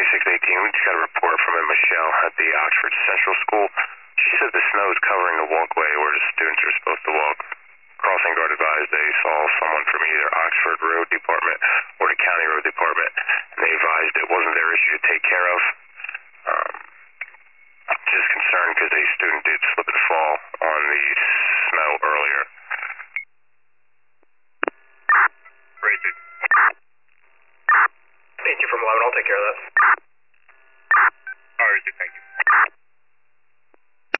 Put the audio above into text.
2618, we just got a report from a Michelle at the Oxford Central School. She said the snow is covering the walkway where the students are supposed to walk. Crossing guard advised they saw someone from either Oxford Road Department or the County Road Department, and they advised it wasn't their issue to take care of. Just concerned because a student did slip and fall on the snow earlier. Great, dude. 82 from 11, I'll take care of that.